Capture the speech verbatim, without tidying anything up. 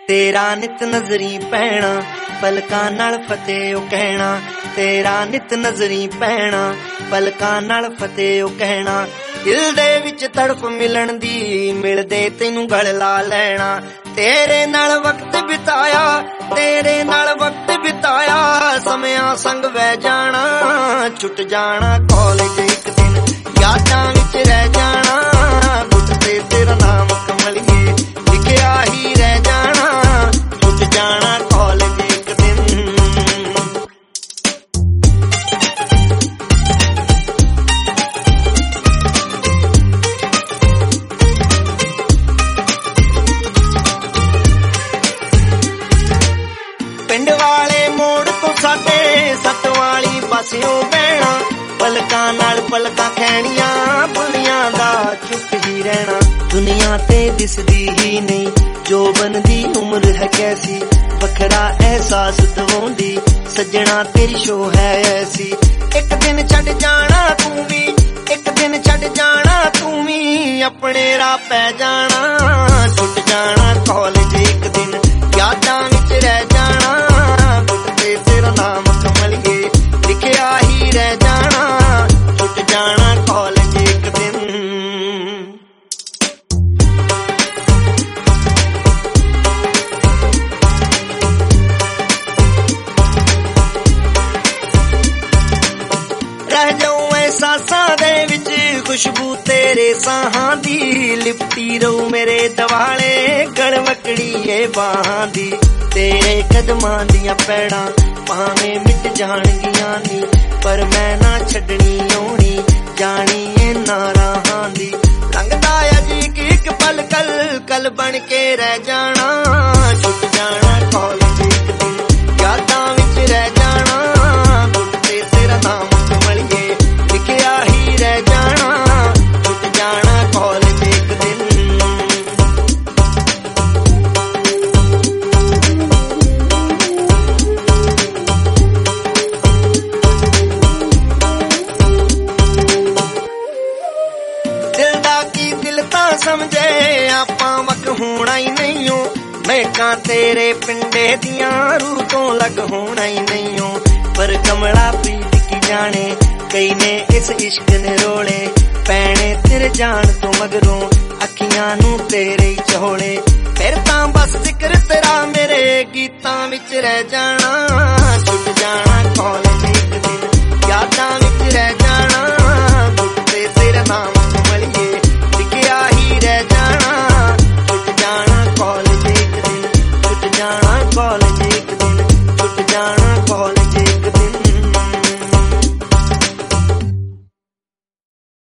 तेरा नित नजरी पैना पलकां नाल फतेह ओ कहना, तेरा नित नजरी पैना पलकां नाल फतेह ओ कहना। दिल दे विच तड़फ मिलन दी मिलदे तैनू गल ला लैना। तेरे नाल वक्त बिताया तेरे नाल वक्त बिताया समयां संग वह जाना, छुट जाना कॉलेज एक दिन यादां विच रह जाना। गुट ते तेरा नाम कमलिए लिखिया ही रह जाना, छुट जाना कॉलेज एक दिन। पिंड वाले मोड़ तो साडे सत वाली बसियों बहना, पलकां नाल पलकां खैनियां बुलियां दा चुप ही रहना। दुनिया ते दिसदी ही नहीं जो बनदी उम्र है कैसी, वखरा एहसास दवाउंदी सजना तेरी शो है ऐसी। एक दिन छड़ जाना तू भी एक दिन छड़ जाना तू भी अपने राह पै जाना, छुट जाना कॉलेज एक दिन यादां विच रह जाना। गुट ते तेरा नाम कमलिए लिखिया ही रह जाना, छुट जाना कॉलेज एक दिन। रह जाऊं एहसासां दे विच खुशबू तेरे साहां दी, लिपटी रहूं मेरे दवाले गड़वकड़ी ए बाहां दी। तेरे कदमां दियां पैड़ां भावें मिट जाणगियां नी, पर मैं ना छड्डनी आउणी जानी इन्हां राहां दी। लंघदा अजीक एक पल कल कल बन के रह जाना, छुट जाना कॉलेज एक दिन यादां विच रह जाना। गुट ते तेरा नाम कमलिए लिखिया ही रह जाना, छुट जाना कॉलेज एक दिन। दिल दा की दिल तां समझे आपां वक होना ही नहीं हो, महकां तेरे पिंडे दियां रूह तो लग होना ही नहीं हो। पर कमला प्रीत की जाने कई ने इस इश्क ने रोले, पैने तेरे जान तो मगरों अखियां नू तेरे ही चहोले। फिर तां बस जिक्र तेरा मेरे गीतां विच रह जाना, छुट जाना कॉलेज एक दिन यादां विच रह जाना। गुट ते तेरा नाम कमलिए लिखिया ही रह जाना, छुट जाना कॉलेज एक दिन छुट जाना कॉलेज।